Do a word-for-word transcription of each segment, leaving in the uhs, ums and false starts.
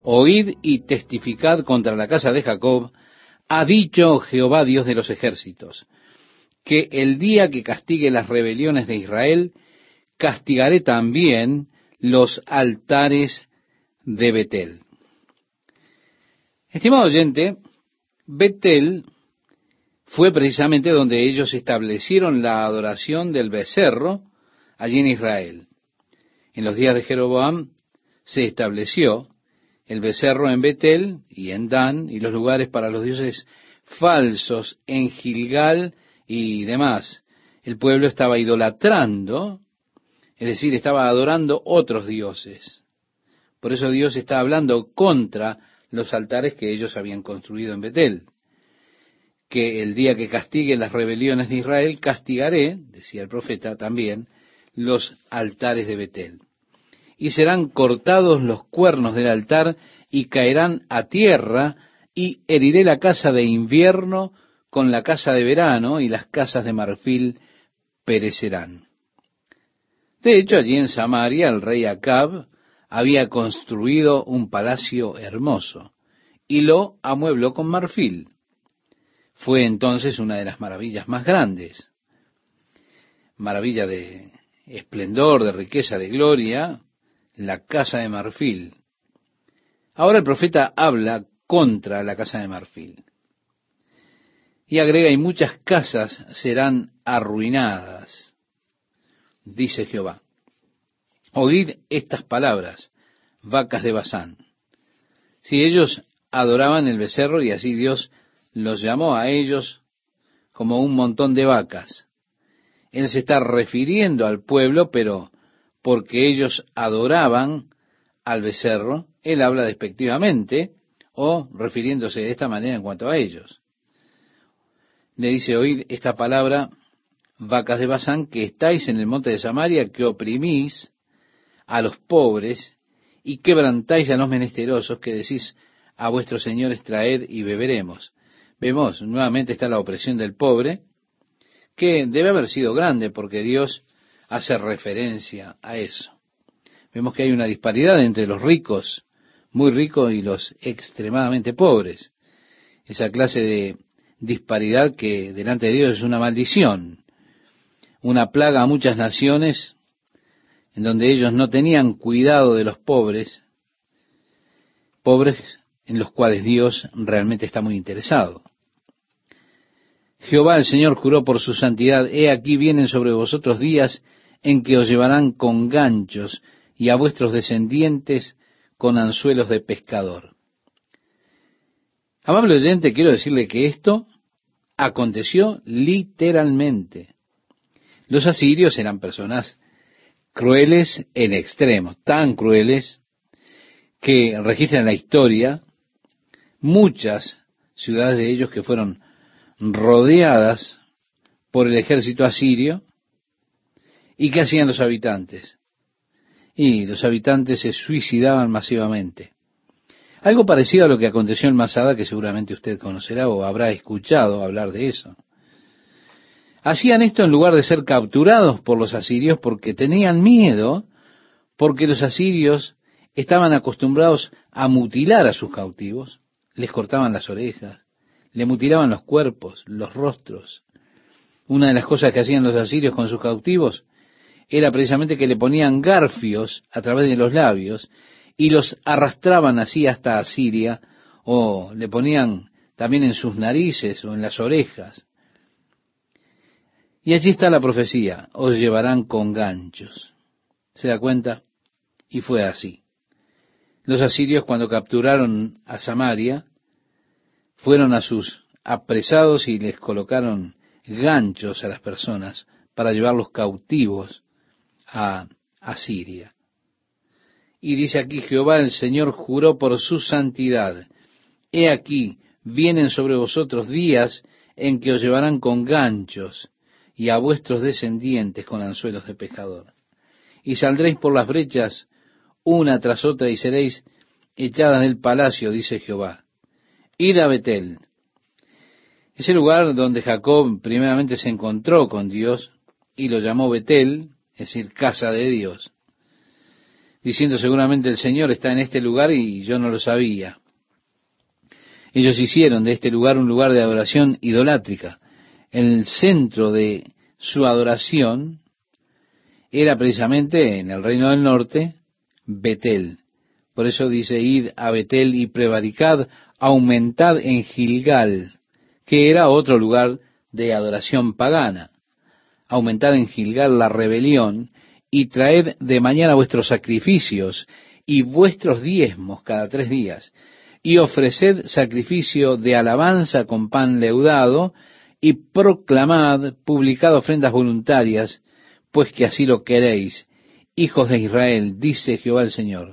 Oíd y testificad contra la casa de Jacob, ha dicho Jehová Dios de los ejércitos, que el día que castigue las rebeliones de Israel, castigaré también los altares de Betel. Estimado oyente, Betel fue precisamente donde ellos establecieron la adoración del becerro allí en Israel. En los días de Jeroboam se estableció el becerro en Betel y en Dan, y los lugares para los dioses falsos en Gilgal y demás. El pueblo estaba idolatrando, es decir, estaba adorando otros dioses. Por eso Dios está hablando contra los altares que ellos habían construido en Betel. Que el día que castigue las rebeliones de Israel, castigaré, decía el profeta también, los altares de Betel. Y serán cortados los cuernos del altar y caerán a tierra, y heriré la casa de invierno con la casa de verano, y las casas de marfil perecerán. De hecho, allí en Samaria el rey Acab había construido un palacio hermoso, y lo amuebló con marfil. Fue entonces una de las maravillas más grandes. Maravilla de esplendor, de riqueza, de gloria, la casa de marfil. Ahora el profeta habla contra la casa de marfil. Y agrega, y muchas casas serán arruinadas, dice Jehová. Oíd estas palabras, vacas de Basán. Si ellos adoraban el becerro, y así Dios los llamó a ellos como un montón de vacas. Él se está refiriendo al pueblo, pero porque ellos adoraban al becerro, él habla despectivamente o refiriéndose de esta manera en cuanto a ellos. Le dice, oíd esta palabra, vacas de Basán, que estáis en el monte de Samaria, que oprimís a los pobres y quebrantáis a los menesterosos, que decís a vuestros señores, traed y beberemos. Vemos, nuevamente está la opresión del pobre, que debe haber sido grande, porque Dios hace referencia a eso. Vemos que hay una disparidad entre los ricos, muy ricos, y los extremadamente pobres. Esa clase de disparidad que delante de Dios es una maldición, una plaga a muchas naciones, en donde ellos no tenían cuidado de los pobres, pobres en los cuales Dios realmente está muy interesado. Jehová el Señor juró por su santidad, he aquí vienen sobre vosotros días en que os llevarán con ganchos y a vuestros descendientes con anzuelos de pescador. Amable oyente, quiero decirle que esto aconteció literalmente. Los asirios eran personas crueles en extremo, tan crueles que registran la historia muchas ciudades de ellos que fueron rodeadas por el ejército asirio. ¿Y qué hacían los habitantes? Y los habitantes se suicidaban masivamente. Algo parecido a lo que aconteció en Masada, que seguramente usted conocerá o habrá escuchado hablar de eso. Hacían esto en lugar de ser capturados por los asirios, porque tenían miedo, porque los asirios estaban acostumbrados a mutilar a sus cautivos, les cortaban las orejas, le mutilaban los cuerpos, los rostros. Una de las cosas que hacían los asirios con sus cautivos era precisamente que le ponían garfios a través de los labios y los arrastraban así hasta Asiria, o le ponían también en sus narices o en las orejas. Y allí está la profecía, os llevarán con ganchos. ¿Se da cuenta? Y fue así. Los asirios, cuando capturaron a Samaria, fueron a sus apresados y les colocaron ganchos a las personas para llevarlos cautivos a Asiria. Y dice aquí, Jehová el Señor juró por su santidad, he aquí, vienen sobre vosotros días en que os llevarán con ganchos y a vuestros descendientes con anzuelos de pescador. Y saldréis por las brechas una tras otra y seréis echadas del palacio, dice Jehová. Id a Betel, ese lugar donde Jacob primeramente se encontró con Dios y lo llamó Betel, es decir, casa de Dios. diciendo seguramente el Señor está en este lugar y yo no lo sabía. Ellos hicieron de este lugar un lugar de adoración idolátrica. El centro de su adoración era precisamente en el reino del norte, Betel. Por eso dice, id a Betel y prevaricad, aumentad en Gilgal, que era otro lugar de adoración pagana. Aumentad en Gilgal la rebelión, y traed de mañana vuestros sacrificios y vuestros diezmos cada tres días, y ofreced sacrificio de alabanza con pan leudado, y proclamad, publicad ofrendas voluntarias, pues que así lo queréis, hijos de Israel, dice Jehová el Señor.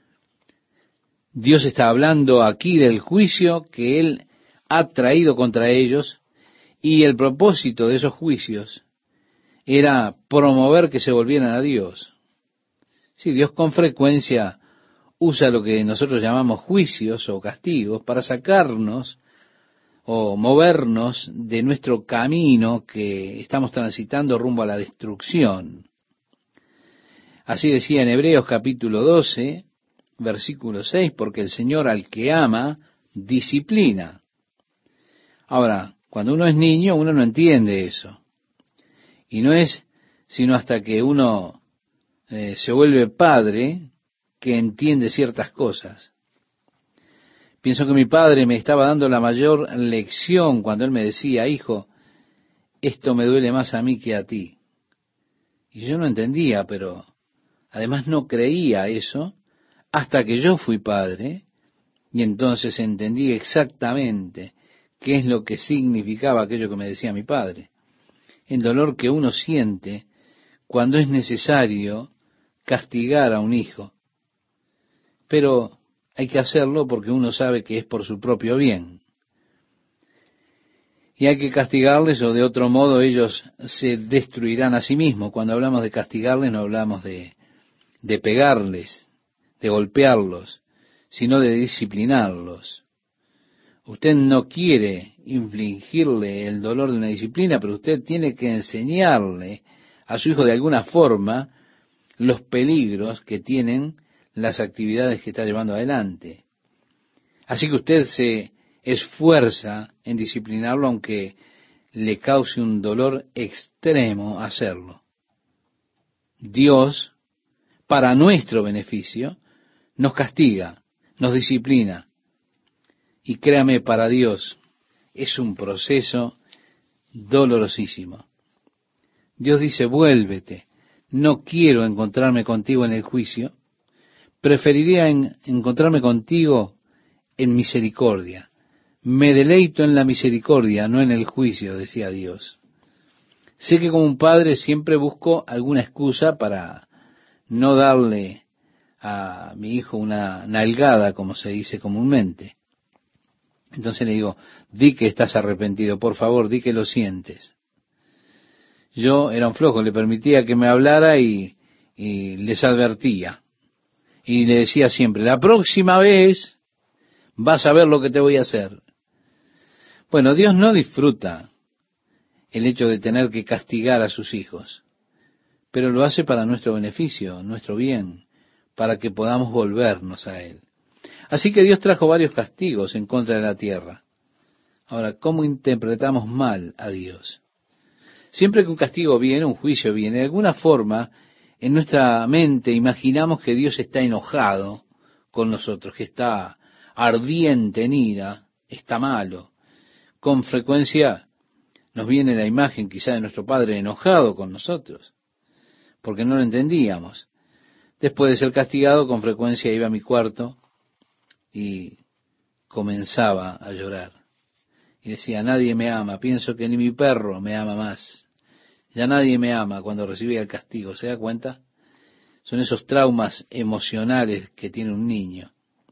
Dios está hablando aquí del juicio que Él ha traído contra ellos, y el propósito de esos juicios era promover que se volvieran a Dios. Sí, Dios con frecuencia usa lo que nosotros llamamos juicios o castigos para sacarnos o movernos de nuestro camino que estamos transitando rumbo a la destrucción. Así decía en Hebreos capítulo doce, versículo seis, porque el Señor al que ama, disciplina. Ahora, cuando uno es niño, uno no entiende eso. Y no es sino hasta que uno eh, se vuelve padre que entiende ciertas cosas. Pienso que mi padre me estaba dando la mayor lección cuando él me decía, hijo, esto me duele más a mí que a ti. Y yo no entendía, pero además no creía eso hasta que yo fui padre y entonces entendí exactamente qué es lo que significaba aquello que me decía mi padre. El dolor que uno siente cuando es necesario castigar a un hijo. Pero hay que hacerlo porque uno sabe que es por su propio bien. Y hay que castigarles o de otro modo ellos se destruirán a sí mismos. Cuando hablamos de castigarles no hablamos de, de pegarles, de golpearlos, sino de disciplinarlos. Usted no quiere infligirle el dolor de una disciplina, pero usted tiene que enseñarle a su hijo de alguna forma los peligros que tienen las actividades que está llevando adelante. Así que usted se esfuerza en disciplinarlo aunque le cause un dolor extremo hacerlo. Dios, para nuestro beneficio, nos castiga, nos disciplina. Y créame, para Dios es un proceso dolorosísimo. Dios dice, vuélvete, no quiero encontrarme contigo en el juicio, preferiría en, encontrarme contigo en misericordia. Me deleito en la misericordia, no en el juicio, decía Dios. Sé que como un padre siempre busco alguna excusa para no darle a mi hijo una nalgada, como se dice comúnmente. Entonces le digo, di que estás arrepentido, por favor, di que lo sientes. Yo era un flojo, le permitía que me hablara y, y les advertía. Y le decía siempre, la próxima vez vas a ver lo que te voy a hacer. Bueno, Dios no disfruta el hecho de tener que castigar a sus hijos, pero lo hace para nuestro beneficio, nuestro bien, para que podamos volvernos a Él. Así que Dios trajo varios castigos en contra de la tierra. Ahora, ¿cómo interpretamos mal a Dios? Siempre que un castigo viene, un juicio viene, de alguna forma, en nuestra mente imaginamos que Dios está enojado con nosotros, que está ardiente en ira, está malo. Con frecuencia nos viene la imagen quizá de nuestro Padre enojado con nosotros, porque no lo entendíamos. Después de ser castigado, con frecuencia iba a mi cuarto y comenzaba a llorar. Y decía, nadie me ama, pienso que ni mi perro me ama más. Ya nadie me ama cuando recibía el castigo, ¿se da cuenta? Son esos traumas emocionales que tiene un niño.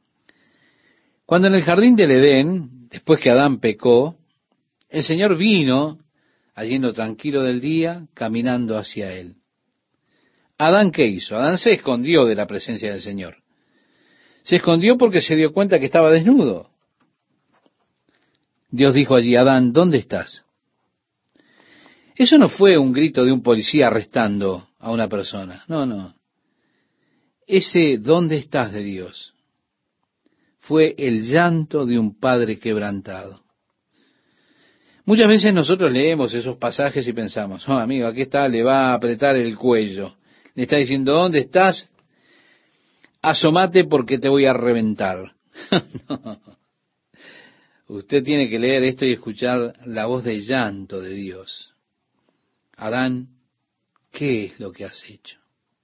Cuando en el jardín del Edén, después que Adán pecó, el Señor vino, allí en lo tranquilo del día, caminando hacia él. ¿Adán qué hizo? Adán se escondió de la presencia del Señor. Se escondió porque se dio cuenta que estaba desnudo. Dios dijo allí, Adán, ¿dónde estás? Eso no fue un grito de un policía arrestando a una persona. No, no. Ese ¿dónde estás de Dios? Fue el llanto de un padre quebrantado. Muchas veces nosotros leemos esos pasajes y pensamos, oh amigo, aquí está, le va a apretar el cuello. Le está diciendo, ¿dónde estás? Asómate porque te voy a reventar. No. Usted tiene que leer esto y escuchar la voz de llanto de Dios. Adán, ¿qué es lo que has hecho?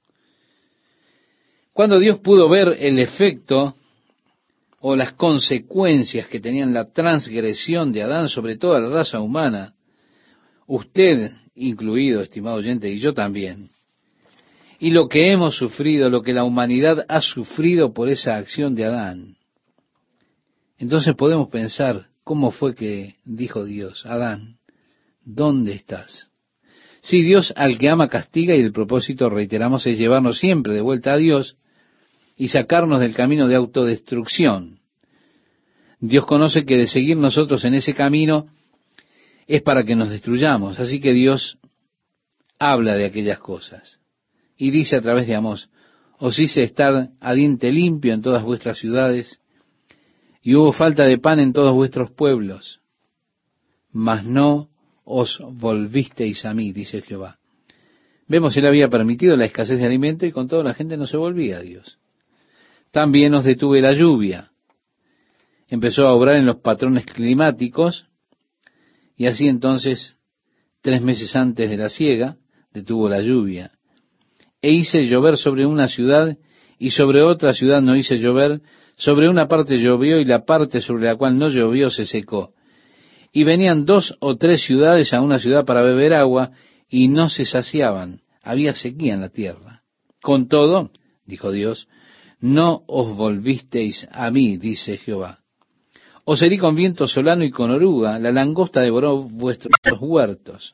Cuando Dios pudo ver el efecto o las consecuencias que tenían la transgresión de Adán sobre toda la raza humana, usted incluido, estimado oyente, y yo también, y lo que hemos sufrido, lo que la humanidad ha sufrido por esa acción de Adán, entonces podemos pensar cómo fue que dijo Dios, Adán, ¿dónde estás? Sí, Dios al que ama castiga y el propósito, reiteramos, es llevarnos siempre de vuelta a Dios y sacarnos del camino de autodestrucción. Dios conoce que de seguir nosotros en ese camino es para que nos destruyamos, así que Dios habla de aquellas cosas y dice a través de Amós, os hice estar a diente limpio en todas vuestras ciudades y hubo falta de pan en todos vuestros pueblos, mas no os volvisteis a mí, dice Jehová. Vemos, él había permitido la escasez de alimento y con todo la gente no se volvía a Dios. También os detuve la lluvia. Empezó a obrar en los patrones climáticos y así entonces, tres meses antes de la siega, detuvo la lluvia. E hice llover sobre una ciudad y sobre otra ciudad no hice llover. Sobre una parte llovió y la parte sobre la cual no llovió se secó. Y venían dos o tres ciudades a una ciudad para beber agua y no se saciaban. Había sequía en la tierra. Con todo, dijo Dios, no os volvisteis a mí, dice Jehová. Os herí con viento solano y con oruga, la langosta devoró vuestros huertos.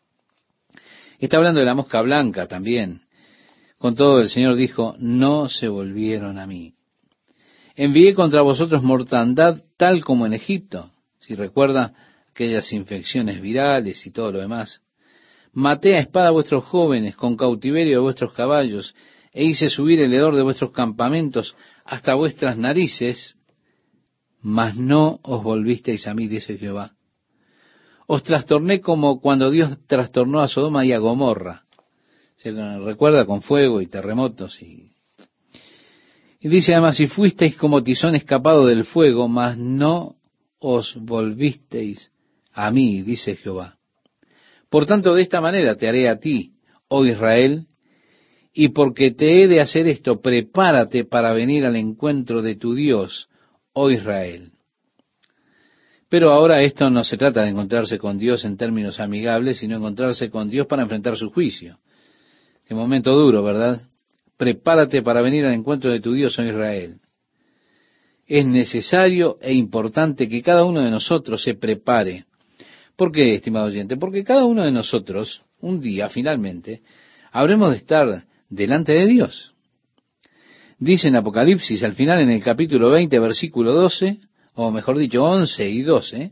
Está hablando de la mosca blanca también. Con todo el Señor dijo, no se volvieron a mí. Envié contra vosotros mortandad tal como en Egipto. Si recuerda aquellas infecciones virales y todo lo demás. Maté a espada a vuestros jóvenes con cautiverio de vuestros caballos e hice subir el hedor de vuestros campamentos hasta vuestras narices, mas no os volvisteis a mí, dice Jehová. Os trastorné como cuando Dios trastornó a Sodoma y a Gomorra. Se recuerda con fuego y terremotos y Y dice además, si fuisteis como tizón escapado del fuego, mas no os volvisteis a mí, dice Jehová. Por tanto, de esta manera te haré a ti, oh Israel, y porque te he de hacer esto, prepárate para venir al encuentro de tu Dios, oh Israel. Pero ahora esto no se trata de encontrarse con Dios en términos amigables, sino encontrarse con Dios para enfrentar su juicio. Qué momento duro, ¿verdad? Prepárate para venir al encuentro de tu Dios, oh Israel. Es necesario e importante que cada uno de nosotros se prepare. ¿Por qué, estimado oyente? Porque cada uno de nosotros, un día, finalmente, habremos de estar delante de Dios. Dice en Apocalipsis, al final en el capítulo veinte, versículo doce, o mejor dicho, once y doce,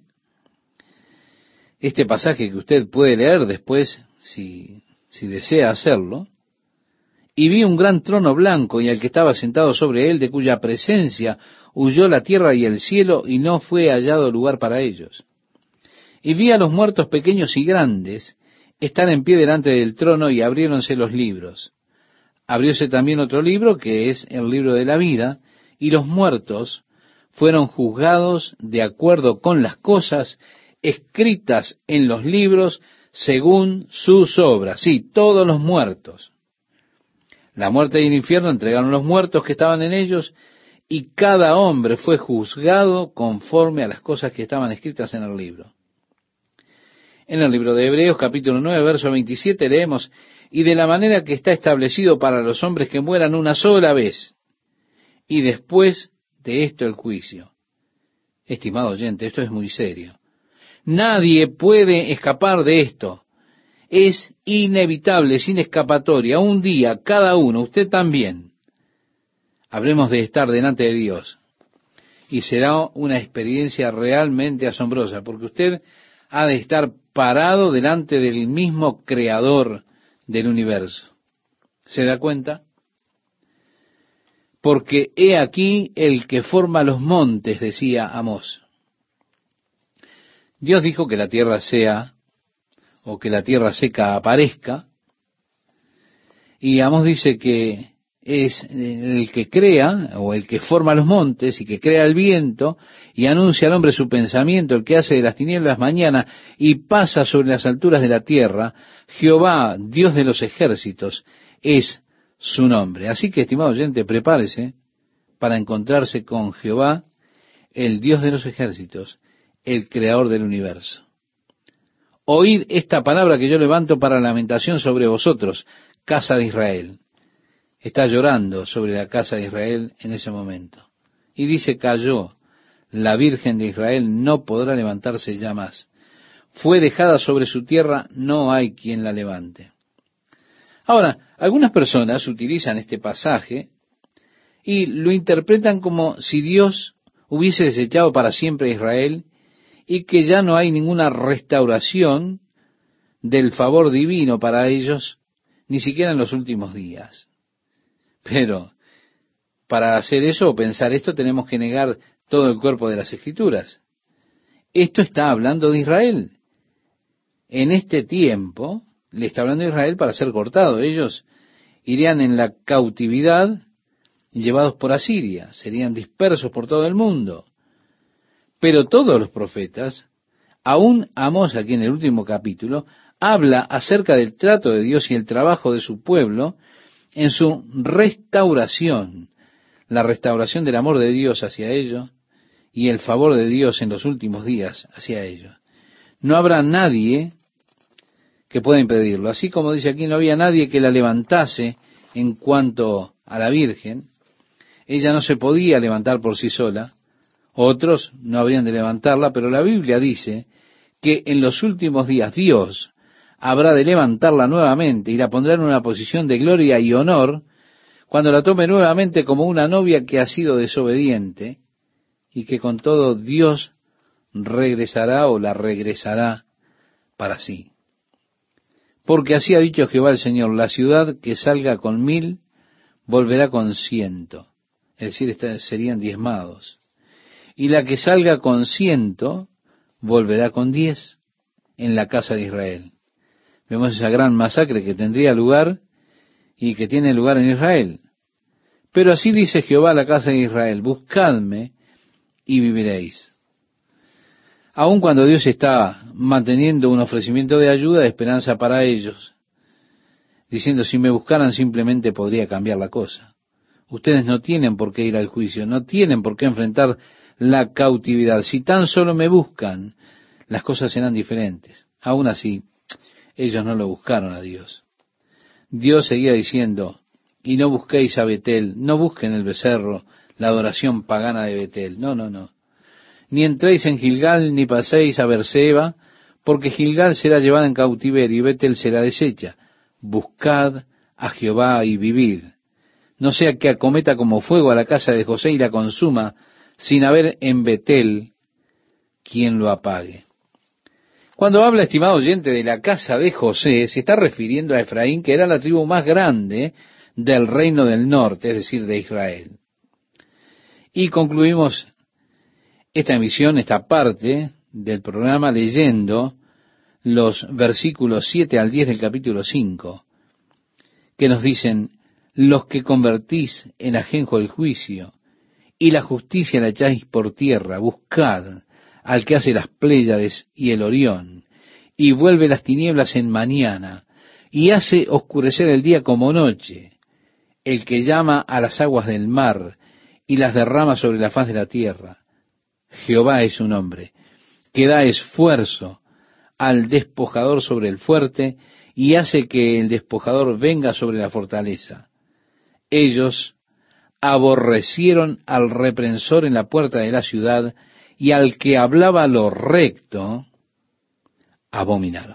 este pasaje que usted puede leer después, si, si desea hacerlo, y vi un gran trono blanco y al que estaba sentado sobre él, de cuya presencia huyó la tierra y el cielo, y no fue hallado lugar para ellos. Y vi a los muertos pequeños y grandes estar en pie delante del trono, y abriéronse los libros. Abrióse también otro libro, que es el libro de la vida, y los muertos fueron juzgados de acuerdo con las cosas escritas en los libros según sus obras. Sí, todos los muertos. La muerte y el infierno entregaron los muertos que estaban en ellos, y cada hombre fue juzgado conforme a las cosas que estaban escritas en el libro. En el libro de Hebreos, capítulo nueve, verso veintisiete, leemos, y de la manera que está establecido para los hombres que mueran una sola vez, y después de esto el juicio. Estimado oyente, esto es muy serio. Nadie puede escapar de esto. Es inevitable, sin escapatoria. Un día, cada uno, usted también, habremos de estar delante de Dios. Y será una experiencia realmente asombrosa, porque usted ha de estar parado delante del mismo creador del universo. ¿Se da cuenta? porque he aquí el que forma los montes, decía Amós. Dios dijo que la tierra sea, o que la tierra seca aparezca, y Amós dice que es el que crea, o el que forma los montes, y que crea el viento, y anuncia al hombre su pensamiento, el que hace de las tinieblas mañana, y pasa sobre las alturas de la tierra. Jehová, Dios de los ejércitos, es su nombre. Así que, estimado oyente, prepárese para encontrarse con Jehová, el Dios de los ejércitos, el creador del universo. Oíd esta palabra que yo levanto para lamentación sobre vosotros, casa de Israel. Está llorando sobre la casa de Israel en ese momento. Y dice, cayó, la Virgen de Israel no podrá levantarse ya más. Fue dejada sobre su tierra, no hay quien la levante. Ahora, algunas personas utilizan este pasaje y lo interpretan como si Dios hubiese desechado para siempre a Israel y que ya no hay ninguna restauración del favor divino para ellos, ni siquiera en los últimos días. Pero para hacer eso o pensar esto tenemos que negar todo el cuerpo de las Escrituras. Esto está hablando de Israel. En este tiempo le está hablando de Israel para ser cortado. Ellos irían en la cautividad llevados por Asiria, serían dispersos por todo el mundo. Pero todos los profetas, aún Amós aquí en el último capítulo, habla acerca del trato de Dios y el trabajo de su pueblo en su restauración, la restauración del amor de Dios hacia ellos y el favor de Dios en los últimos días hacia ellos. No habrá nadie que pueda impedirlo. Así como dice aquí, no había nadie que la levantase en cuanto a la Virgen. Ella no se podía levantar por sí sola. Otros no habrían de levantarla, pero la Biblia dice que en los últimos días Dios habrá de levantarla nuevamente y la pondrá en una posición de gloria y honor cuando la tome nuevamente como una novia que ha sido desobediente y que con todo Dios regresará o la regresará para sí. Porque así ha dicho Jehová el Señor, la ciudad que salga con mil volverá con ciento, es decir, serían diezmados. Y la que salga con ciento volverá con diez en la casa de Israel. Vemos esa gran masacre que tendría lugar y que tiene lugar en Israel. Pero así dice Jehová a la casa de Israel, buscadme y viviréis. Aun cuando Dios está manteniendo un ofrecimiento de ayuda, de esperanza para ellos, diciendo, si me buscaran simplemente podría cambiar la cosa. Ustedes no tienen por qué ir al juicio, no tienen por qué enfrentar la cautividad. Si tan solo me buscan, las cosas serán diferentes. Aún así, ellos no lo buscaron a Dios. Dios seguía diciendo, y no busquéis a Betel, no busquen el becerro, la adoración pagana de Betel. No, no, no. Ni entréis en Gilgal, ni paséis a Beerseba, porque Gilgal será llevada en cautiverio y Betel será deshecha. Buscad a Jehová y vivid. No sea que acometa como fuego a la casa de José y la consuma, sin haber en Betel quien lo apague. Cuando habla, estimado oyente, de la casa de José, se está refiriendo a Efraín, que era la tribu más grande del reino del norte, es decir, de Israel. Y concluimos esta emisión, esta parte del programa, leyendo los versículos siete al diez del capítulo cinco, que nos dicen, los que convertís en ajenjo el juicio, y la justicia la echáis por tierra, buscad al que hace las Pléyades y el Orión, y vuelve las tinieblas en mañana, y hace oscurecer el día como noche, el que llama a las aguas del mar, y las derrama sobre la faz de la tierra. Jehová es su nombre, que da esfuerzo al despojador sobre el fuerte, y hace que el despojador venga sobre la fortaleza. Ellos aborrecieron al reprensor en la puerta de la ciudad, y al que hablaba lo recto abominaron.